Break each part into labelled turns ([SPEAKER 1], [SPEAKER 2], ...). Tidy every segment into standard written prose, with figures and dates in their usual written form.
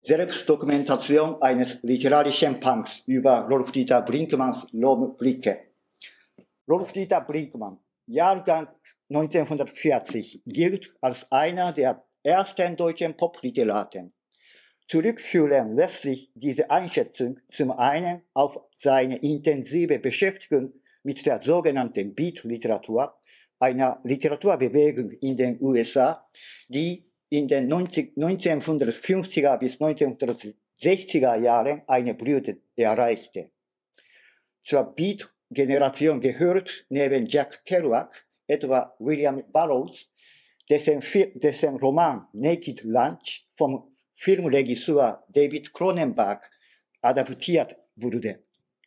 [SPEAKER 1] Selbstdokumentation eines literarischen Punks über Rolf-Dieter Brinkmanns Lohnblicke. Rolf-Dieter Brinkmann, Jahrgang 1940, gilt als einer der ersten deutschen Popliteraten. Zurückführen lässt sich diese Einschätzung zum einen auf seine intensive Beschäftigung mit der sogenannten Beat-Literatur, einer Literaturbewegung in den USA, die in den 1950er bis 1960er Jahren eine Blüte erreichte. Zur Beat-Generation gehört neben Jack Kerouac etwa William Burroughs, dessen Roman Naked Lunch vom Filmregisseur David Cronenberg adaptiert wurde.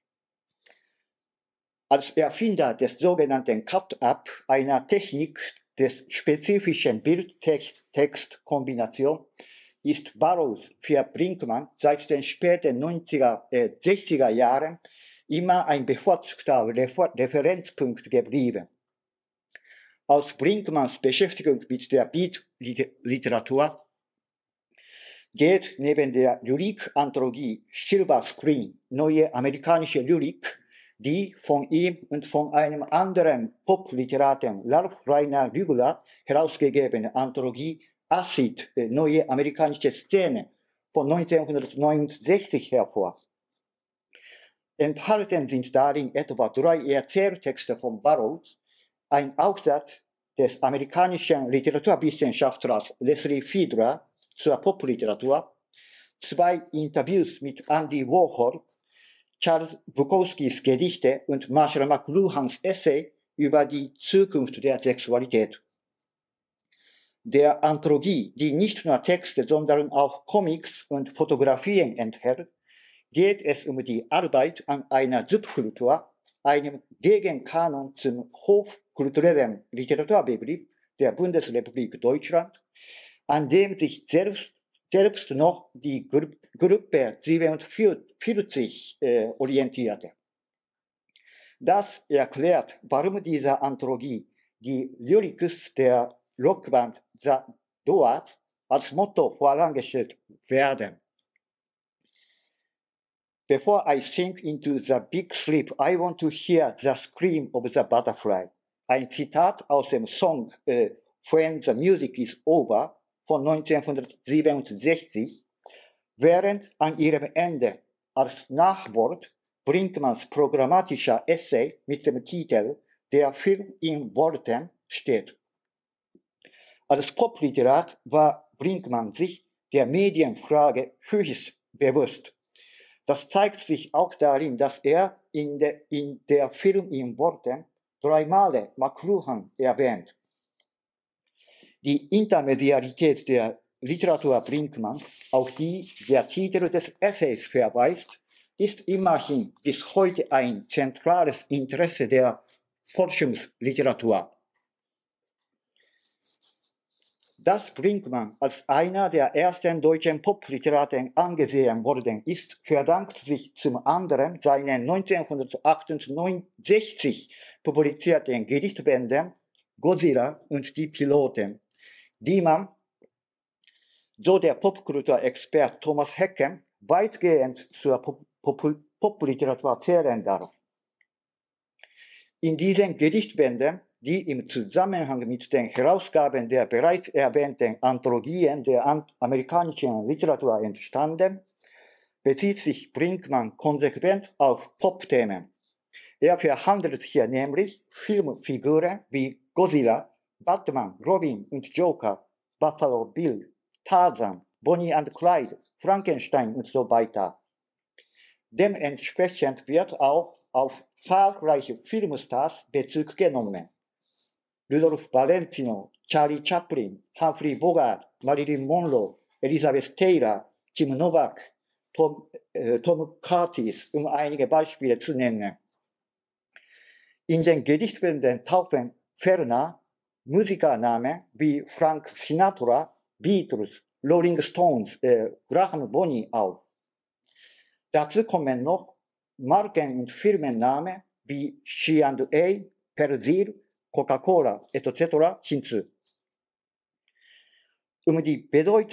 [SPEAKER 1] Als Erfinder des sogenannten Cut-Up, einer Technik des spezifischen Bild-Text-Kombination, ist Burroughs für Brinkmann seit den späten 60er Jahren immer ein bevorzugter Referenzpunkt geblieben. Aus Brinkmanns Beschäftigung mit der Beat-Literatur geht neben der Lyrik-Anthologie Silver Screen, neue amerikanische Lyrik, die von ihm und von einem anderen Popliteraten, Ralph Rainer Rügler, herausgegebene Anthologie Acid, neue amerikanische Szene von 1969 hervor. Enthalten sind darin etwa 3 Erzähltexte von Burroughs, ein Aufsatz des amerikanischen Literaturwissenschaftlers Leslie Fiedler zur Popliteratur, 2 Interviews mit Andy Warhol, Charles Bukowskis Gedichte und Marshall McLuhans Essay über die Zukunft der Sexualität. Der Anthologie, die nicht nur Texte, sondern auch Comics und Fotografien enthält, geht es um die Arbeit an einer Subkultur, einem Gegenkanon zum hochkulturellen Literaturbegriff der Bundesrepublik Deutschland, an dem sich selbst noch die Gruppe 47 orientierte. Das erklärt, warum diese Anthologie die Lyrics der Rockband The Doors als Motto vorangestellt werden. Before I sink into the big sleep, I want to hear the scream of the butterfly. Ein Zitat aus dem Song When the Music is Over von 1967, während an ihrem Ende als Nachwort Brinkmanns programmatischer Essay mit dem Titel Der Film in Worten steht. Als Popliterat war Brinkmann sich der Medienfrage höchst bewusst. Das zeigt sich auch darin, dass er in der Film in Worten 3 Male McLuhan erwähnt. Die Intermediarität der Literatur Brinkmanns, auf die der Titel des Essays verweist, ist immerhin bis heute ein zentrales Interesse der Forschungsliteratur. Dass Brinkmann als einer der ersten deutschen Popliteraten angesehen worden ist, verdankt sich zum anderen seinen 1968 publizierten Gedichtbänden Godzilla und die Piloten, die man, so der Popkulturexpert Thomas Hecken, weitgehend zur Popliteratur zählen darf. In diesen Gedichtbänden, die im Zusammenhang mit den Herausgaben der bereits erwähnten Anthologien der amerikanischen Literatur entstanden, bezieht sich Brinkmann konsequent auf Popthemen. Er verhandelt hier nämlich Filmfiguren wie Godzilla, Batman, Robin und Joker, Buffalo Bill, Tarzan, Bonnie and Clyde, Frankenstein und so weiter. Dementsprechend wird auch auf zahlreiche Filmstars Bezug genommen. Rudolph Valentino, Charlie Chaplin, Humphrey Bogart, Marilyn Monroe, Elizabeth Taylor, Tim Novak, Tom Curtis, um einige Beispiele zu nennen. In den Gedichtbänden tauchen ferner Musikernamen wie Frank Sinatra, Beatles, Rolling Stones, Graham Bonny auf. Dazu kommen noch Marken- und Firmennamen wie C&A, Persil, Coca-Cola etc. hinzu. Um die Bedeutung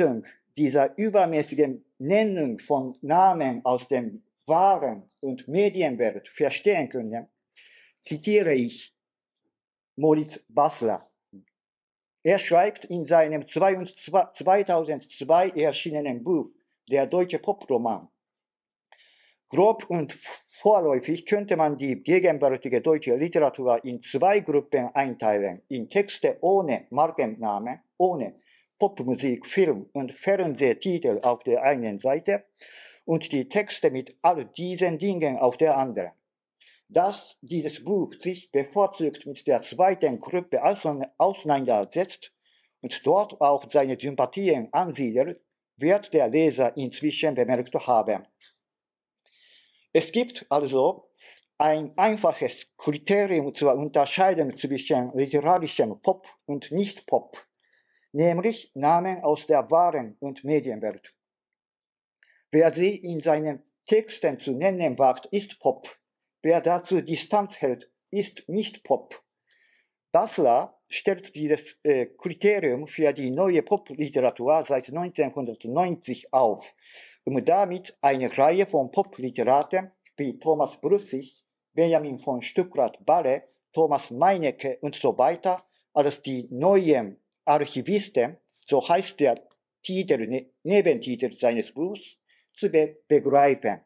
[SPEAKER 1] dieser übermäßigen Nennung von Namen aus dem Waren- und Medienwelt verstehen können, zitiere ich Moritz Basler. Er schreibt in seinem 2002 erschienenen Buch Der deutsche Poproman: Grob und vorläufig könnte man die gegenwärtige deutsche Literatur in zwei Gruppen einteilen: in Texte ohne Markennamen, ohne Popmusik, Film und Fernsehtitel auf der einen Seite und die Texte mit all diesen Dingen auf der anderen. Dass dieses Buch sich bevorzugt mit der zweiten Gruppe auseinandersetzt und dort auch seine Sympathien ansiedelt, wird der Leser inzwischen bemerkt haben. Es gibt also ein einfaches Kriterium zur Unterscheidung zwischen literarischem Pop und Nicht-Pop, nämlich Namen aus der Waren- und Medienwelt. Wer sie in seinen Texten zu nennen wagt, ist Pop. Wer dazu Distanz hält, ist nicht Pop. Basler stellt dieses Kriterium für die neue Popliteratur seit 1990 auf, um damit eine Reihe von Popliteraten wie Thomas Brussig, Benjamin von Stuckrad-Barre, Thomas Meinecke und so weiter als die neuen Archivisten, so heißt der Titel, Nebentitel seines Buchs, zu begreifen.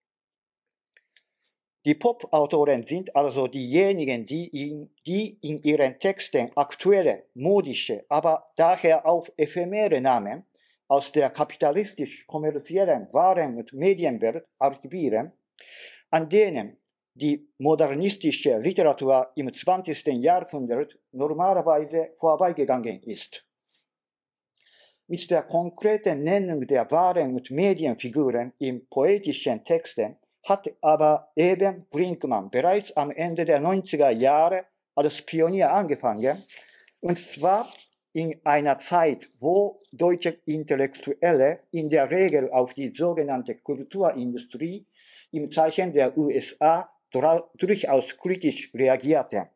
[SPEAKER 1] Die Pop-Autoren sind also diejenigen, die in ihren Texten aktuelle, modische, aber daher auch ephemere Namen aus der kapitalistisch-kommerziellen Waren- und Medienwelt archivieren, an denen die modernistische Literatur im 20. Jahrhundert normalerweise vorbeigegangen ist. Mit der konkreten Nennung der Waren- und Medienfiguren in poetischen Texten hat aber eben Brinkmann bereits am Ende der 90er Jahre als Pionier angefangen, und zwar in einer Zeit, wo deutsche Intellektuelle in der Regel auf die sogenannte Kulturindustrie im Zeichen der USA durchaus kritisch reagierten.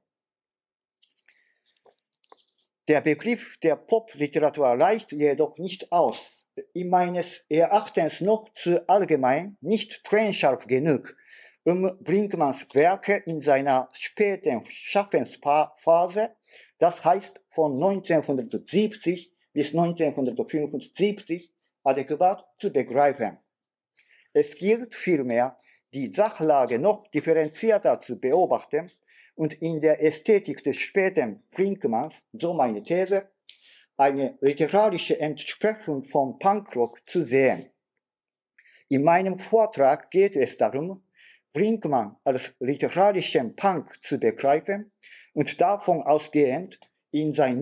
[SPEAKER 1] Der Begriff der Popliteratur reicht jedoch nicht aus. Meines Erachtens noch zu allgemein, nicht trennscharf genug, um Brinkmanns Werke in seiner späten Schaffensphase, das heißt von 1970 bis 1975, adäquat zu begreifen. Es gilt vielmehr, die Sachlage noch differenzierter zu beobachten und in der Ästhetik des späten Brinkmanns, so meine These, eine literarische Entsprechung von Punkrock zu sehen. In meinem Vortrag geht es darum, Brinkmann als literarischen Punk zu begreifen und davon ausgehend in sein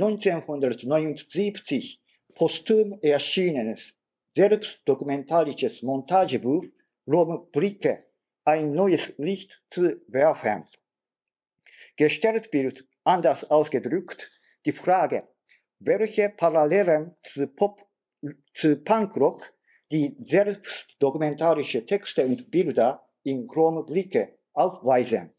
[SPEAKER 1] 1979 posthum erschienenes selbstdokumentarisches Montagebuch Romblicke ein neues Licht zu werfen. Gestellt wird, anders ausgedrückt, die Frage, welche Parallelen zu Punkrock die selbstdokumentarische Texte und Bilder in Romblicke aufweisen.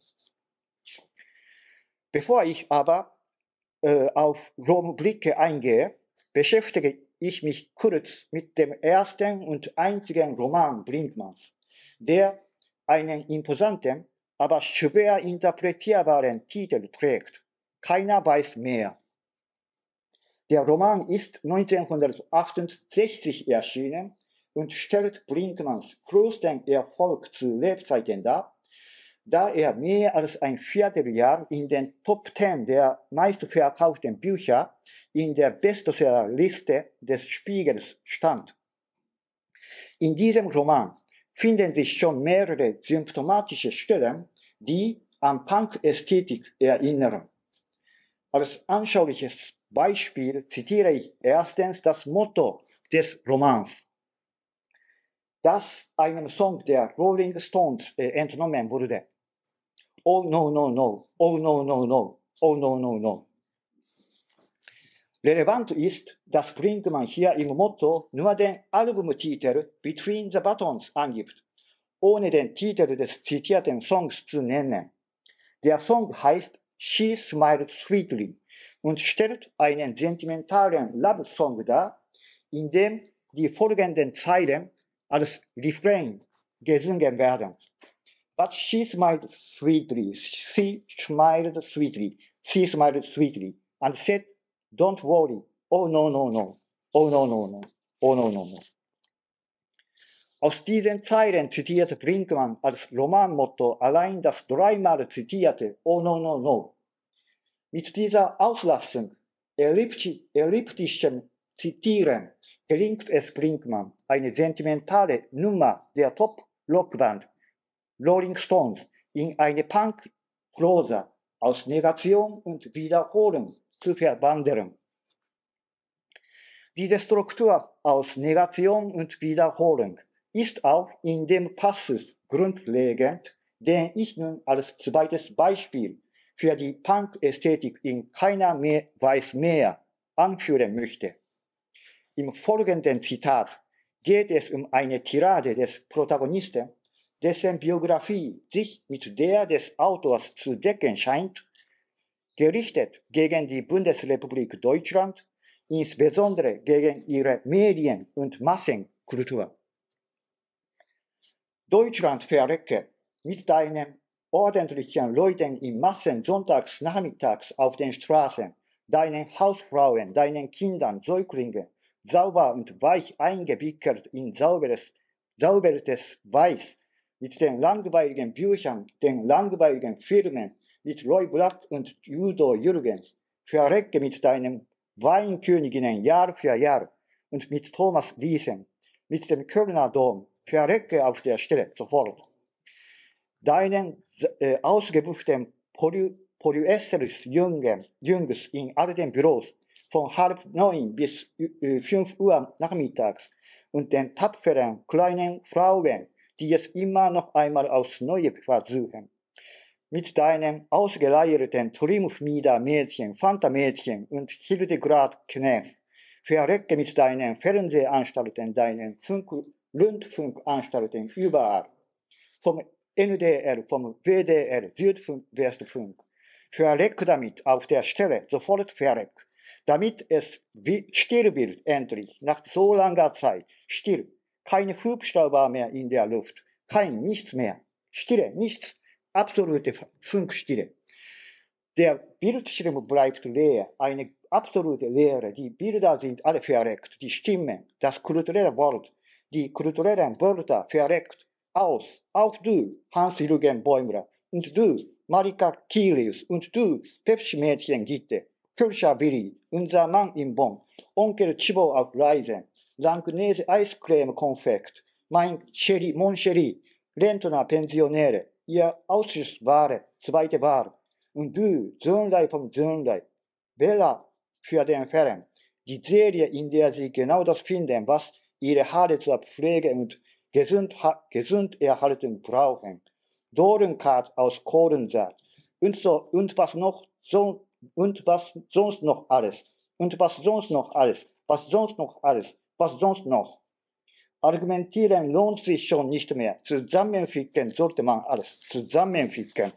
[SPEAKER 1] Bevor ich aber auf Romblicke eingehe, beschäftige ich mich kurz mit dem ersten und einzigen Roman Brinkmanns, der einen imposanten, aber schwer interpretierbaren Titel trägt: Keiner weiß mehr. Der Roman ist 1968 erschienen und stellt Brinkmanns größten Erfolg zu Lebzeiten dar, da er mehr als ein Vierteljahr in den Top 10 der meistverkauften Bücher in der Bestsellerliste des Spiegels stand. In diesem Roman finden sich schon mehrere symptomatische Stellen, die an Punk-Ästhetik erinnern. Als anschauliches Beispiel zitiere ich erstens das Motto des Romans, das einem Song der Rolling Stones entnommen wurde. Oh no, no, no, oh no, no, no, oh no, no, no. Relevant ist, dass Brinkmann hier im Motto nur den Albumtitel Between the Buttons angibt, ohne den Titel des zitierten Songs zu nennen. Der Song heißt She Smiled Sweetly und stellt einen sentimentalen Love-Song dar, in dem die folgenden Zeilen als Refrain gesungen werden. But she smiled sweetly, she smiled sweetly, she smiled sweetly, and said, don't worry, oh no, no, no, oh no, no, no, oh no, no, no. Aus diesen Zeilen zitierte Brinkmann als Romanmotto allein das dreimal zitierte Oh no, no, no. Mit dieser Auslassung, elliptischen Zitieren, gelingt es Brinkmann, eine sentimentale Nummer der Top-Rockband Rolling Stones in eine Punk-Prosa aus Negation und Wiederholung zu verwandeln. Diese Struktur aus Negation und Wiederholung ist auch in dem Passus grundlegend, den ich nun als zweites Beispiel für die Punk-Ästhetik in keiner weiß mehr anführen möchte. Im folgenden Zitat geht es um eine Tirade des Protagonisten, dessen Biografie sich mit der des Autors zu decken scheint, gerichtet gegen die Bundesrepublik Deutschland, insbesondere gegen ihre Medien- und Massenkultur. Deutschland verrecke mit deinen ordentlichen Leuten in Massen sonntags nachmittags auf den Straßen, deinen Hausfrauen, deinen Kindern, Säuglingen, sauber und weich eingewickelt in sauberes Weiß, mit den langweiligen Büchern, den langweiligen Filmen, mit Roy Black und Udo Jürgens, verrecke mit deinen Weinköniginnen Jahr für Jahr und mit Thomas Liesen, mit dem Kölner Dom, verrecke auf der Stelle sofort. Deinen ausgebuchten Polyester-Jungs in all den Büros von 8:30 bis 5 Uhr nachmittags und den tapferen kleinen Frauen, die es immer noch einmal aufs Neue versuchen. Mit deinen ausgeleierten Triumph-Mädchen, Fanta-Mädchen und Hildegard-Knef, verrecke mit deinen Fernsehanstalten, deinen Rundfunkanstalten überall. Vom NDR, vom WDR, Südwestfunk. Verrecke damit auf der Stelle, sofort verrecke. Damit es still wird, endlich, nach so langer Zeit, still. Keine Hubschrauber mehr in der Luft, nichts mehr. Stille, nichts, absolute Funkstille. Der Bildschirm bleibt leer, eine absolute Leere. Die Bilder sind alle verreckt, die Stimmen, das kulturelle Wort, die kulturellen Wörter verreckt. Aus, auch du, Hans-Jürgen Bäumler, und du, Marika Kilius, und du, Pepsi-Mädchen Gitte, Kölscher Willi, unser Mann in Bonn, Onkel Chibo auf Reisen, Langnese Eiscreme-Konfekt, mein Mon Cherie, Rentner Pensionäre, ihr Ausschussware, zweite Wahl, und du, Söhnlein vom Söhnlein, Bella für den Ferien, die Serie, in der sie genau das finden, was ihre Haare zur Pflege und gesund erhalten brauchen. Dorenkart aus Kohlensaat und was sonst noch alles. Argumentieren lohnt sich schon nicht mehr. Zusammenficken sollte man alles. Zusammenficken.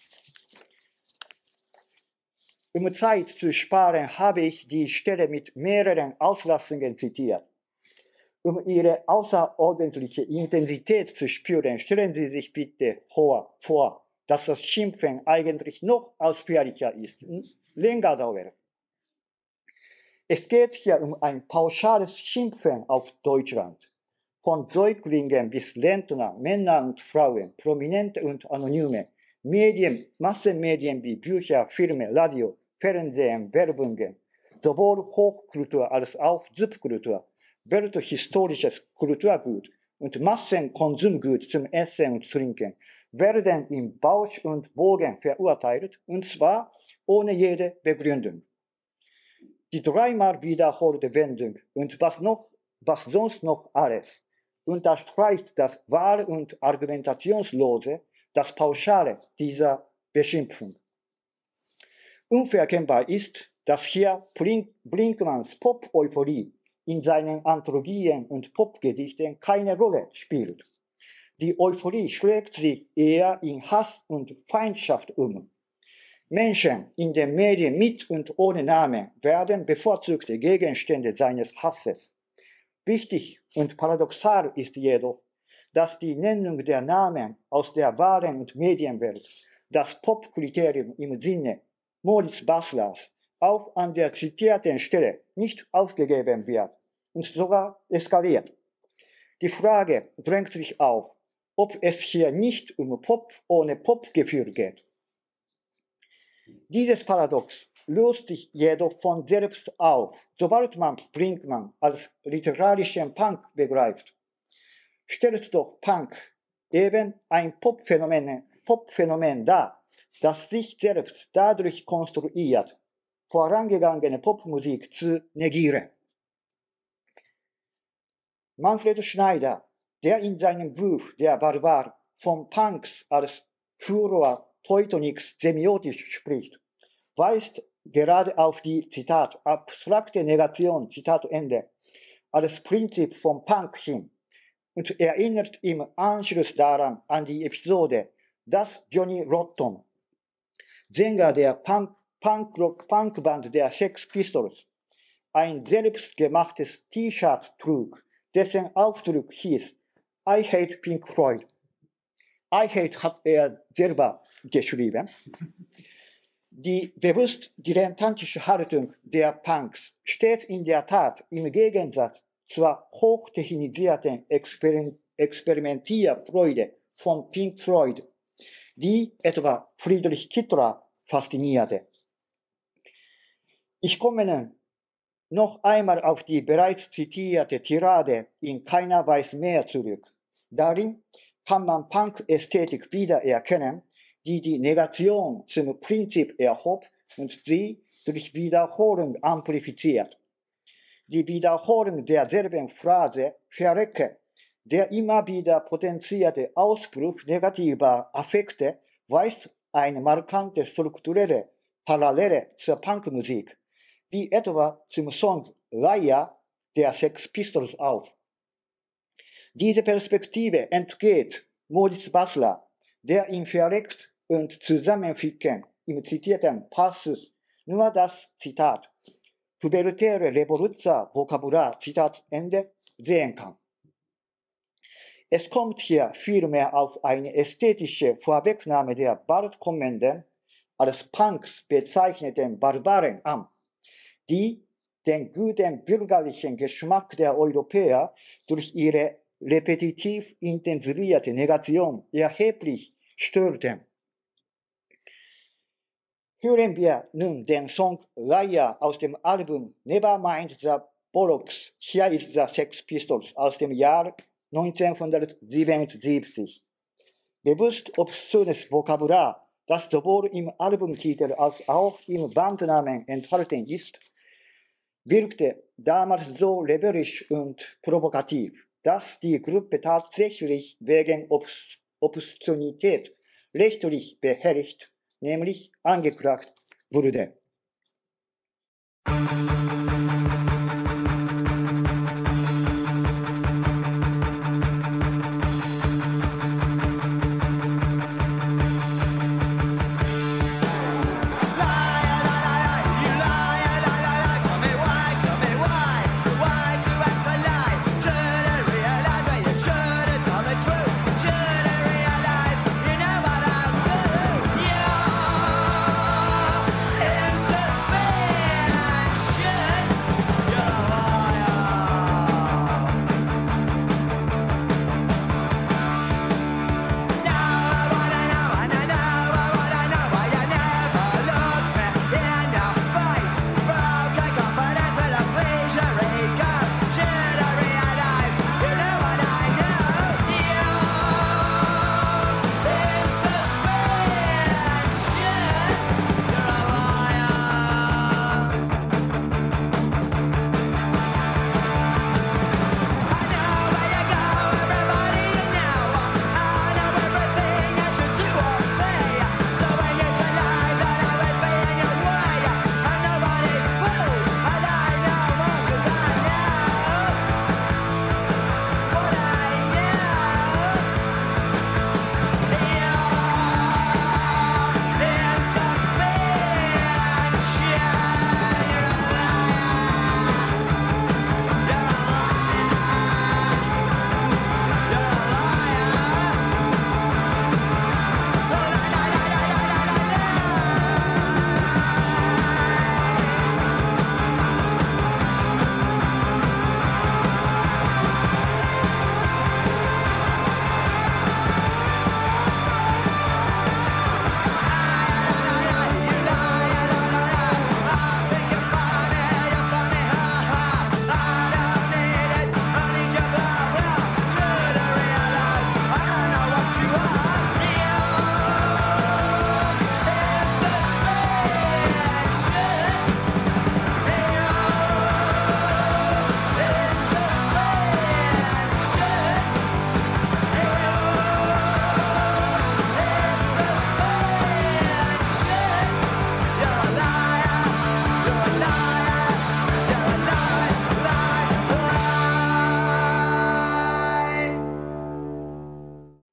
[SPEAKER 1] Um Zeit zu sparen, habe ich die Stelle mit mehreren Auslassungen zitiert. Um ihre außerordentliche Intensität zu spüren, stellen Sie sich bitte vor, dass das Schimpfen eigentlich noch ausführlicher ist und länger dauert. Es geht hier um ein pauschales Schimpfen auf Deutschland. Von Säuglingen bis Rentner, Männer und Frauen, Prominente und Anonyme, Medien, Massenmedien wie Bücher, Filme, Radio, Fernsehen, Werbungen, sowohl Hochkultur als auch Subkultur, welthistorisches Kulturgut und Massenkonsumgut zum Essen und Trinken werden im Bausch und Bogen verurteilt, und zwar ohne jede Begründung. Die dreimal wiederholte Wendung und was sonst noch alles unterstreicht das wahre und argumentationslose, das Pauschale dieser Beschimpfung. Unverkennbar ist, dass hier Brinkmanns Pop-Euphorie in seinen Anthologien und Popgedichten keine Rolle spielt. Die Euphorie schlägt sich eher in Hass und Feindschaft um. Menschen in den Medien mit und ohne Namen werden bevorzugte Gegenstände seines Hasses. Wichtig und paradoxal ist jedoch, dass die Nennung der Namen aus der wahren und Medienwelt, das Pop-Kriterium im Sinne Moritz Baslers, auch an der zitierten Stelle nicht aufgegeben wird und sogar eskaliert. Die Frage drängt sich auf, ob es hier nicht um Pop ohne Pop-Gefühl geht. Dieses Paradox löst sich jedoch von selbst auf, sobald man Brinkmann als literarischen Punk begreift. Stellt doch Punk eben ein Popphänomen dar, das sich selbst dadurch konstruiert, vorangegangene Popmusik zu negieren. Manfred Schneider, der in seinem Buch Der Barbar von Punks als Furor Teutonics semiotisch spricht, weist gerade auf die, Zitat, abstrakte Negation, Zitat Ende, als Prinzip von Punk hin und erinnert im Anschluss daran an die Episode, dass Johnny Rotten, Sänger der Punk-Band der Sex Pistols, ein selbstgemachtes T-Shirt trug, dessen Aufdruck hieß I hate Pink Floyd. I hate hat er selber geschrieben. Die bewusst dilettantische Haltung der Punks steht in der Tat im Gegensatz zur hochtechnisierten Experimentierfreude von Pink Floyd, die etwa Friedrich Kittler faszinierte. Ich komme nun noch einmal auf die bereits zitierte Tirade in Keiner weiß mehr zurück. Darin kann man Punk-Ästhetik wiedererkennen, die die Negation zum Prinzip erhob und sie durch Wiederholung amplifiziert. Die Wiederholung derselben Phrase verrecke, der immer wieder potenzierte Ausbruch negativer Affekte weist eine markante strukturelle Parallele zur Punkmusik, wie etwa zum Song Liar der Sex Pistols auf. Diese Perspektive entgeht Moritz Basler, der im Verreckt und Zusammenficken im zitierten Passus nur das, Zitat, pubertäre Revoluzzer-Vokabular, Zitat Ende, sehen kann. Es kommt hier vielmehr auf eine ästhetische Vorwegnahme der bald kommenden, als Punks bezeichneten Barbaren an, die den guten bürgerlichen Geschmack der Europäer durch ihre repetitiv intensivierte Negation erheblich störten. Hören wir nun den Song Liar aus dem Album Nevermind the Bollocks, Here is the Sex Pistols aus dem Jahr 1977. Bewusst obszönes Vokabular, das sowohl im Albumtitel als auch im Bandnamen enthalten ist, wirkte damals so rebellisch und provokativ, dass die Gruppe tatsächlich wegen Obszönität rechtlich behelligt, nämlich angeklagt wurde.
[SPEAKER 2] Yeah.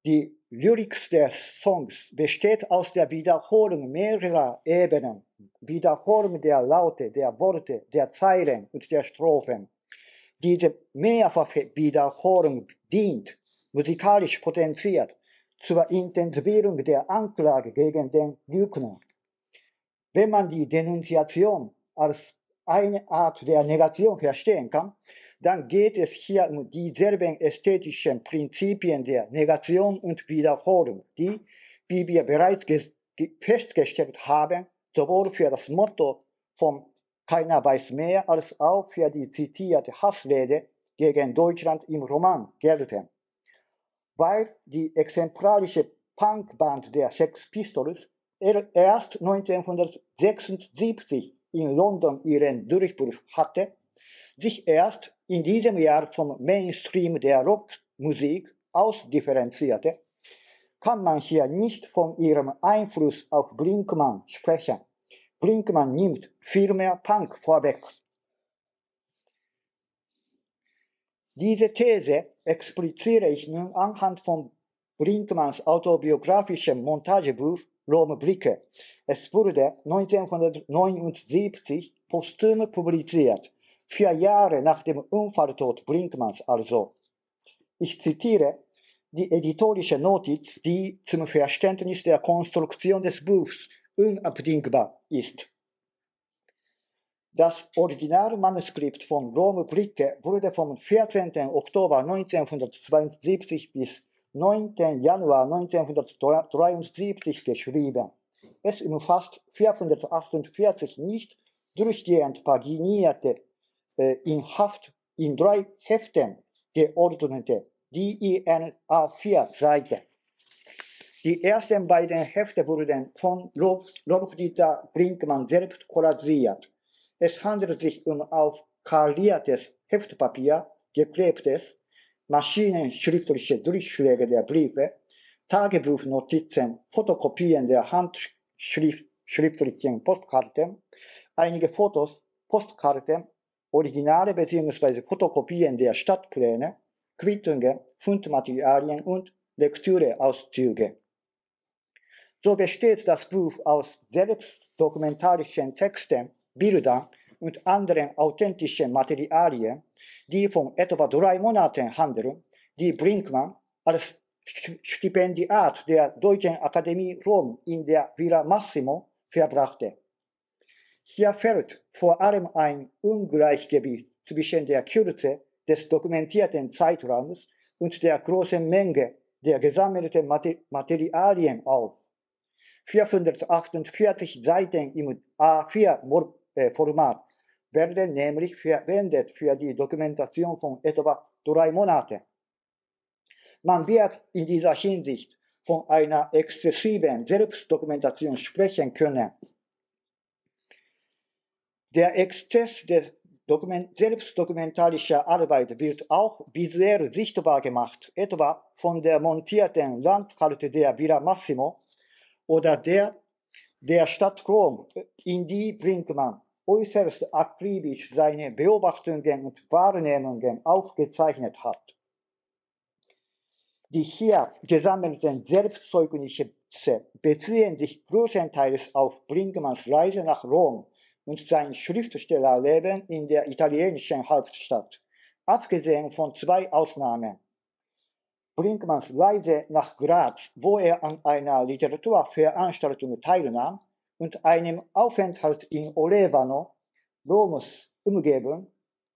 [SPEAKER 1] Die Lyrics der Songs besteht aus der Wiederholung mehrerer Ebenen, Wiederholung der Laute, der Worte, der Zeilen und der Strophen. Diese Mehrfachwiederholung dient, musikalisch potenziert, zur Intensivierung der Anklage gegen den Lügner. Wenn man die Denunziation als eine Art der Negation verstehen kann, dann geht es hier um dieselben ästhetischen Prinzipien der Negation und Wiederholung, die, wie wir bereits festgestellt haben, sowohl für das Motto von Keiner weiß mehr als auch für die zitierte Hassrede gegen Deutschland im Roman gelten. Weil die exemplarische Punkband der Sex Pistols erst 1976 in London ihren Durchbruch hatte, sich erst in diesem Jahr vom Mainstream der Rockmusik ausdifferenzierte, kann man hier nicht von ihrem Einfluss auf Brinkmann sprechen. Brinkmann nimmt vielmehr Punk vorweg. Diese These expliziere ich nun anhand von Brinkmanns autobiografischem Montagebuch Rome Blicke. Es wurde 1979 posthum publiziert, 4 Jahre nach dem Unfalltod Brinkmanns also. Ich zitiere die editorische Notiz, die zum Verständnis der Konstruktion des Buchs unabdingbar ist. Das Originalmanuskript von Rome Blicke wurde vom 14. Oktober 1972 bis 9. Januar 1973 geschrieben. Es umfasst 448 nicht durchgehend paginierte, in 3 Heften geordnete DIN A4-Seiten. Die ersten beiden Hefte wurden von Rolf-Dieter Brinkmann selbst collagiert. Es handelt sich um auf kariertes Heftpapier geklebtes, maschinenschriftliche Durchschläge der Briefe, Tagebuchnotizen, Fotokopien der handschriftlichen Postkarten, einige Fotos, Postkarten, Originale bzw. Fotokopien der Stadtpläne, Quittungen, Fundmaterialien und Lektüreauszüge. So besteht das Buch aus selbstdokumentarischen Texten, Bildern und anderen authentischen Materialien, die von etwa 3 Monaten handeln, die Brinkmann als Stipendiat der Deutschen Akademie Rom in der Villa Massimo verbrachte. Hier fällt vor allem ein Ungleichgewicht zwischen der Kürze des dokumentierten Zeitraums und der großen Menge der gesammelten Materialien auf. 448 Seiten im A4-Format werden nämlich verwendet für die Dokumentation von etwa 3 Monaten. Man wird in dieser Hinsicht von einer exzessiven Selbstdokumentation sprechen können. Der Exzess der selbstdokumentarischen Arbeit wird auch visuell sichtbar gemacht, etwa von der montierten Landkarte der Villa Massimo oder der Stadt Rom, in die Brinkmann äußerst akribisch seine Beobachtungen und Wahrnehmungen aufgezeichnet hat. Die hier gesammelten Selbstzeugnisse beziehen sich größtenteils auf Brinkmanns Reise nach Rom und sein Schriftstellerleben in der italienischen Hauptstadt, abgesehen von 2 Ausnahmen. Brinkmanns Reise nach Graz, wo er an einer Literaturveranstaltung teilnahm, und einem Aufenthalt in Olevano, Roms Umgebung.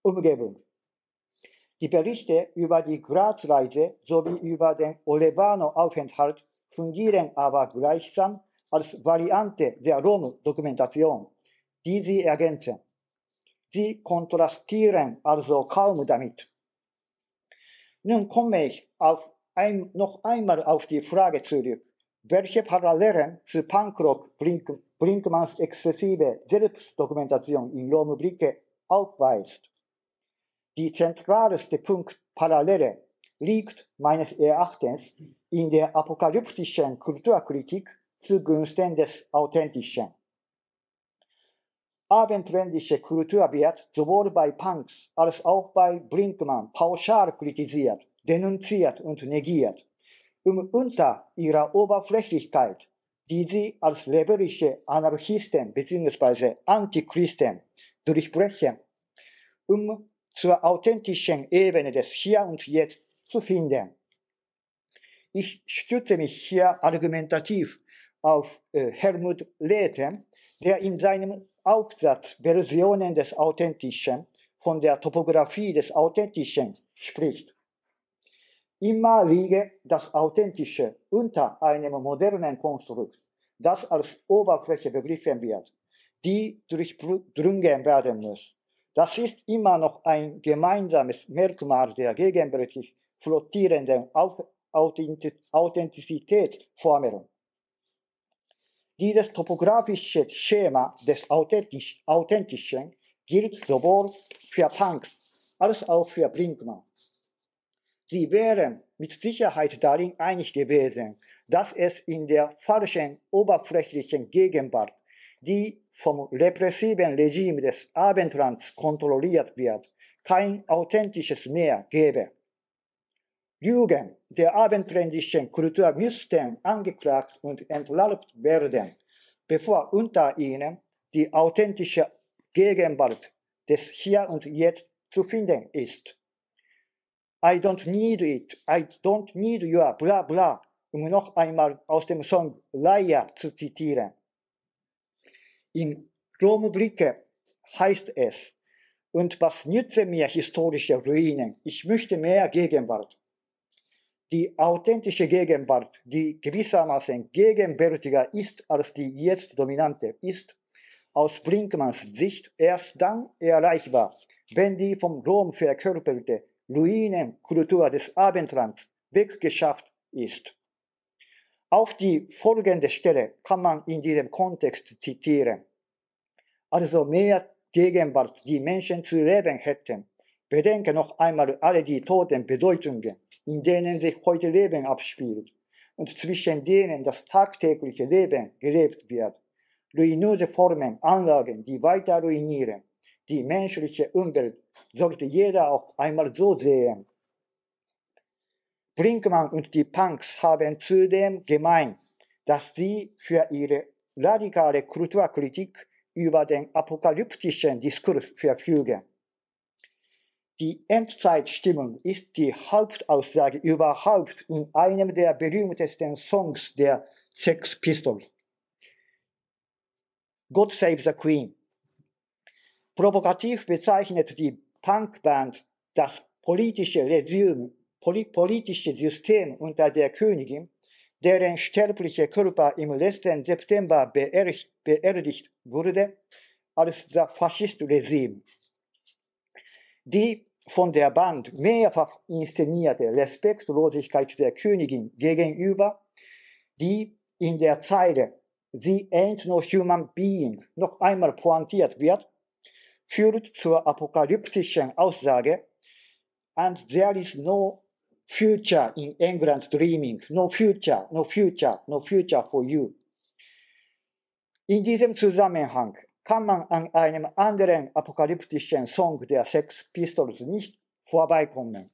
[SPEAKER 1] Die Berichte über die Graz-Reise sowie über den Olevano-Aufenthalt fungieren aber gleichsam als Variante der Rom-Dokumentation, die sie ergänzen. Sie kontrastieren also kaum damit. Nun komme ich noch einmal auf die Frage zurück, welche Parallelen zu Punkrock Brinkmanns exzessive Selbstdokumentation in Rome Blicke aufweist. Die zentralste Parallele liegt meines Erachtens in der apokalyptischen Kulturkritik zugunsten des Authentischen. Abendländische Kultur wird sowohl bei Punks als auch bei Brinkmann pauschal kritisiert, denunziert und negiert. unter ihrer Oberflächlichkeit, die sie als rebellische Anarchisten bzw. Antichristen durchbrechen, zur authentischen Ebene des Hier und Jetzt zu finden. Ich stütze mich hier argumentativ auf Helmut Lehrte, der in seinem Aufsatz Versionen des Authentischen von der Topographie des Authentischen spricht. Immer liege das Authentische unter einem modernen Konstrukt, das als Oberfläche begriffen wird, die durchdrungen werden muss. Das ist immer noch ein gemeinsames Merkmal der gegenwärtig flottierenden Authentizitätsformeln. Dieses topografische Schema des Authentischen gilt sowohl für Punks als auch für Brinkmann. Sie wären mit Sicherheit darin einig gewesen, dass es in der falschen oberflächlichen Gegenwart, die vom repressiven Regime des Abendlands kontrolliert wird, kein authentisches mehr gäbe. Lügen der abendländischen Kultur müssten angeklagt und entlarvt werden, bevor unter ihnen die authentische Gegenwart des Hier und Jetzt zu finden ist. I don't need it, I don't need your bla bla, noch einmal aus dem Song Liar zu zitieren. In Rom-Blicke heißt es, und was nützen mir historische Ruinen? Ich möchte mehr Gegenwart. Die authentische Gegenwart, die gewissermaßen gegenwärtiger ist als die jetzt dominante, ist aus Brinkmanns Sicht erst dann erreichbar, wenn die vom Rom verkörperte Ruinenkultur des Abendlands weggeschafft ist. Auch die folgende Stelle kann man in diesem Kontext zitieren. Also mehr Gegenwart, die Menschen zu leben hätten. Bedenke noch einmal alle die toten Bedeutungen, in denen sich heute Leben abspielt und zwischen denen das tagtägliche Leben gelebt wird. Ruinöse Formen, Anlagen, die weiter ruinieren. Die menschliche Umwelt sollte jeder auch einmal so sehen. Brinkmann und die Punks haben zudem gemeint, dass sie für ihre radikale Kulturkritik über den apokalyptischen Diskurs verfügen. Die Endzeitstimmung ist die Hauptaussage überhaupt in einem der berühmtesten Songs der Sex Pistols. God Save the Queen. Provokativ bezeichnet die Punkband das politische System unter der Königin, deren sterblicher Körper im letzten September beerdigt wurde, als das Faschist-Regime. Die von der Band mehrfach inszenierte Respektlosigkeit der Königin gegenüber, die in der Zeile "The ain't no human being" noch einmal pointiert wird, führt zur apokalyptischen Aussage "And there is no future in England's dreaming, no future, no future, no future for you." In diesem Zusammenhang kann man an einem anderen apokalyptischen Song der Sex Pistols nicht vorbeikommen.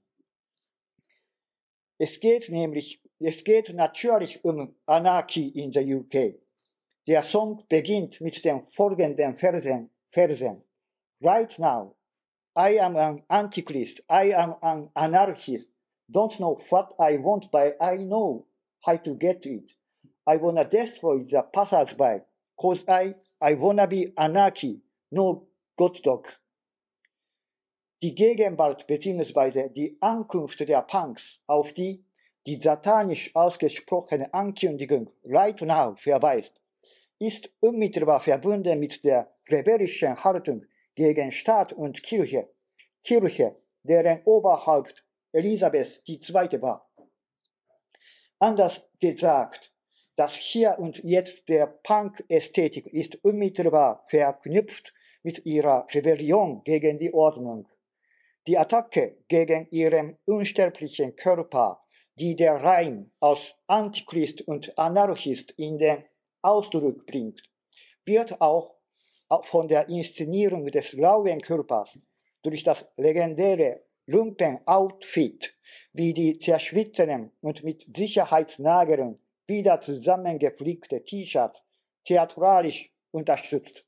[SPEAKER 1] Es geht natürlich um Anarchy in the UK. Der Song beginnt mit den folgenden Versen. Right now, I am an antichrist, I am an anarchist, don't know what I want but I know how to get it. I wanna destroy the passers-by, cause I wanna be anarchy, no Gottdog. Die Gegenwart bzw. die Ankunft der Punks, auf die satanisch ausgesprochene Ankündigung right now verweist, ist unmittelbar verbunden mit der rebellischen Haltung gegen Staat und Kirche, deren Oberhaupt Elisabeth II. War. Anders gesagt, das Hier und Jetzt der Punk-Ästhetik ist unmittelbar verknüpft mit ihrer Rebellion gegen die Ordnung. Die Attacke gegen ihren unsterblichen Körper, die der Reim aus Antichrist und Anarchist in den Ausdruck bringt, wird auch von der Inszenierung des rauen Körpers durch das legendäre Lumpen-Outfit, wie die zerschlittenen und mit Sicherheitsnageln wieder zusammengeflickte T-Shirts theatralisch unterstützt.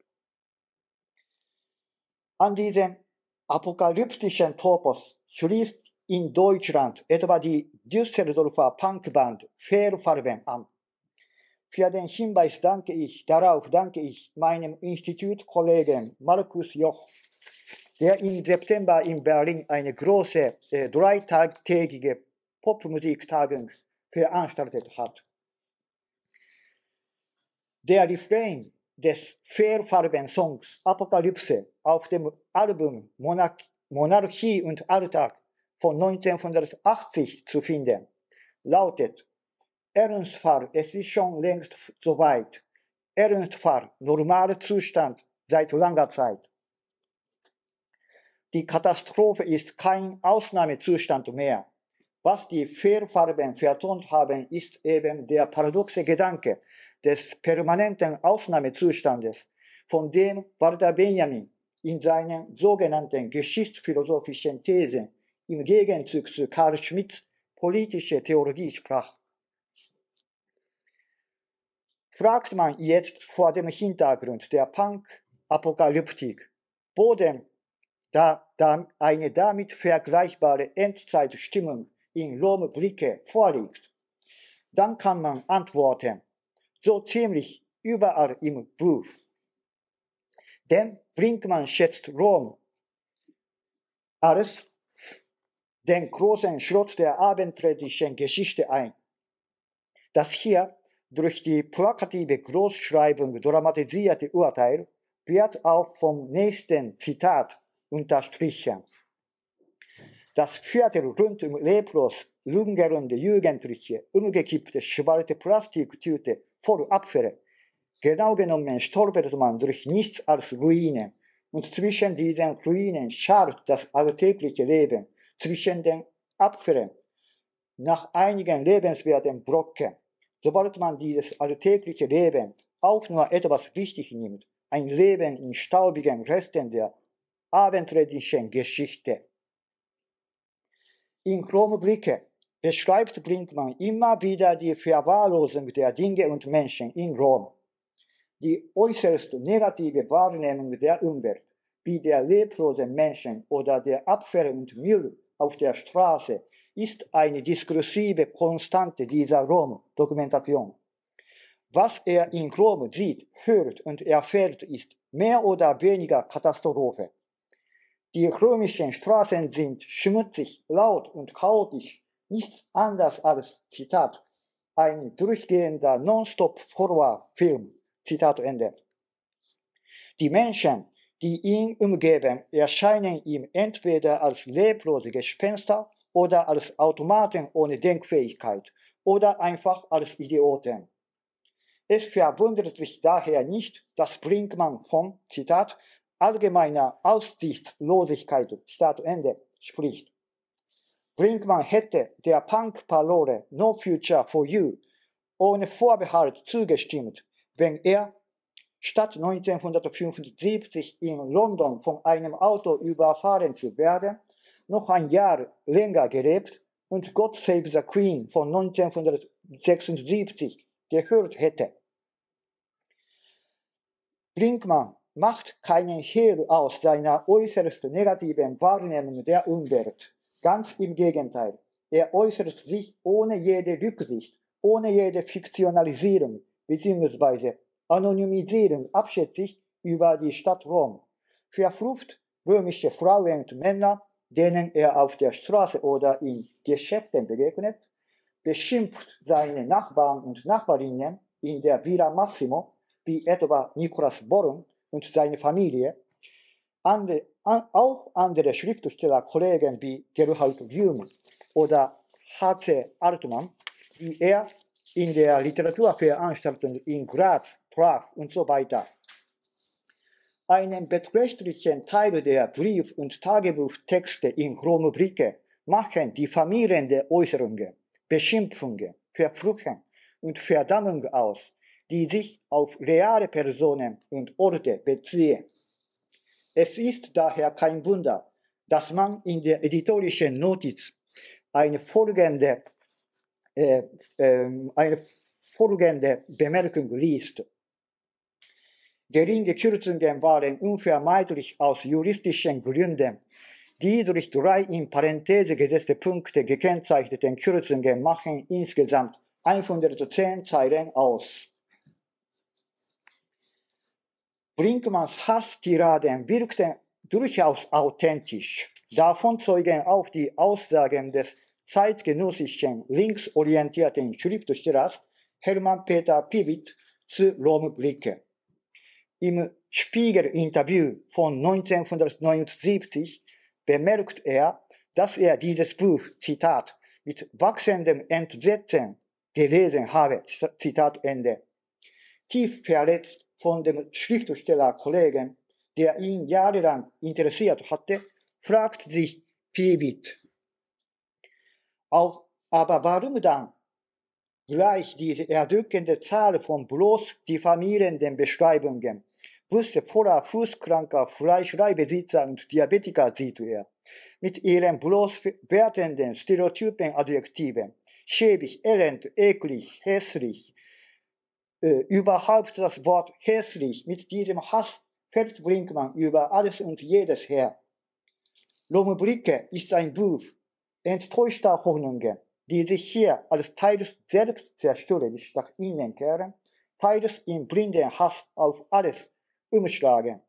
[SPEAKER 1] An diesem apokalyptischen Topos schließt in Deutschland etwa die Düsseldorfer Punkband Fehlfarben an. Für den Hinweis darauf danke ich meinem Institutkollegen Markus Joch, der im September in Berlin eine große dreitägige Popmusiktagung veranstaltet hat. Der Refrain des Fehlfarben-Songs Apokalypse auf dem Album Monarchie und Alltag von 1980 zu finden, lautet: Ernstfall, es ist schon längst soweit. Ernstfall, normaler Zustand seit langer Zeit. Die Katastrophe ist kein Ausnahmezustand mehr. Was die Fehlfarben vertont haben, ist eben der paradoxe Gedanke des permanenten Ausnahmezustandes, von dem Walter Benjamin in seinen sogenannten geschichtsphilosophischen Thesen im Gegenzug zu Carl Schmitts politische Theologie sprach. Fragt man jetzt vor dem Hintergrund der Punk-Apokalyptik, wo denn eine damit vergleichbare Endzeitstimmung in Rom Blicke vorliegt, dann kann man antworten, so ziemlich überall im Buch. Denn Brinkmann schätzt Rom als den großen Schrott der abendländischen Geschichte ein, das hier durch die plakative Großschreibung dramatisierte Urteil wird auch vom nächsten Zitat unterstrichen. Das Viertel rund um leblos lungerende Jugendliche, umgekippte schwarze Plastiktüte voll Abfälle. Genau genommen stolpert man durch nichts als Ruinen. Und zwischen diesen Ruinen scharrt das alltägliche Leben, zwischen den Abfällen, nach einigen lebenswerten Brocken. Sobald man dieses alltägliche Leben auch nur etwas wichtig nimmt, ein Leben in staubigen Resten der abendländischen Geschichte. In Chromeblicke beschreibt Brinkmann immer wieder die Verwahrlosung der Dinge und Menschen in Rom. Die äußerst negative Wahrnehmung der Umwelt, wie der leblosen Menschen oder der Abfälle und Müll auf der Straße, ist eine diskursive Konstante dieser Rom-Dokumentation. Was er in Rom sieht, hört und erfährt, ist mehr oder weniger Katastrophe. Die römischen Straßen sind schmutzig, laut und chaotisch, nichts anderes als, Zitat, ein durchgehender Non-Stop-Horrorfilm, Zitat Ende. Die Menschen, die ihn umgeben, erscheinen ihm entweder als leblose Gespenster oder als Automaten ohne Denkfähigkeit oder einfach als Idioten. Es verwundert sich daher nicht, dass Brinkmann von, Zitat, allgemeiner Aussichtslosigkeit, Zitat Ende, spricht. Brinkmann hätte der Punk-Parole No Future for You ohne Vorbehalt zugestimmt, wenn er statt 1975 in London von einem Auto überfahren zu werden, noch ein Jahr länger gelebt und God Save the Queen von 1976 gehört hätte. Brinkmann macht keinen Hehl aus seiner äußerst negativen Wahrnehmung der Umwelt. Ganz im Gegenteil. Er äußert sich ohne jede Rücksicht, ohne jede Fiktionalisierung bzw. Anonymisierung abschätzig über die Stadt Rom. Verflucht römische Frauen und Männer, denen er auf der Straße oder in Geschäften begegnet, beschimpft seine Nachbarn und Nachbarinnen in der Villa Massimo, wie etwa Nikolaus Born und seine Familie, auch andere Schriftstellerkollegen wie Gerhard Blume oder H.C. Altmann, die er in der Literaturveranstaltung in Graz traf und so weiter. Einen beträchtlichen Teil der Brief- und Tagebuchtexte in Chromeblicke machen diffamierende Äußerungen, Beschimpfungen, Verfluchen und Verdammung aus, die sich auf reale Personen und Orte beziehen. Es ist daher kein Wunder, dass man in der editorischen Notiz eine folgende Bemerkung liest. Geringe Kürzungen waren unvermeidlich aus juristischen Gründen. Die durch 3 in Parenthese gesetzte Punkte gekennzeichneten Kürzungen machen insgesamt 110 Zeilen aus. Brinkmanns Hasstiraden wirkten durchaus authentisch. Davon zeugen auch die Aussagen des zeitgenössischen linksorientierten Schriftstellers Hermann Peter Pivit zu Rom-Blicke. Im Spiegel-Interview von 1979 bemerkt er, dass er dieses Buch, Zitat, mit wachsendem Entsetzen gelesen habe, Zitat Ende. Tief verletzt von dem Schriftstellerkollegen, der ihn jahrelang interessiert hatte, fragt sich Pivit. Aber warum dann gleich diese erdrückende Zahl von bloß diffamierenden Beschreibungen? Busse voller fußkranker Fleischleibesitzer und Diabetiker sieht er. Mit ihren bloß wertenden stereotypen Adjektiven. Schäbig, elend, eklig, hässlich. Überhaupt das Wort hässlich, mit diesem Hass fällt Brinkmann über alles und jedes her. Rom-Blicke ist ein Buch enttäuschter Hoffnungen, die sich hier als teils selbstzerstörerisch nach innen kehren, teils in blinden Hass auf alles umschlagen.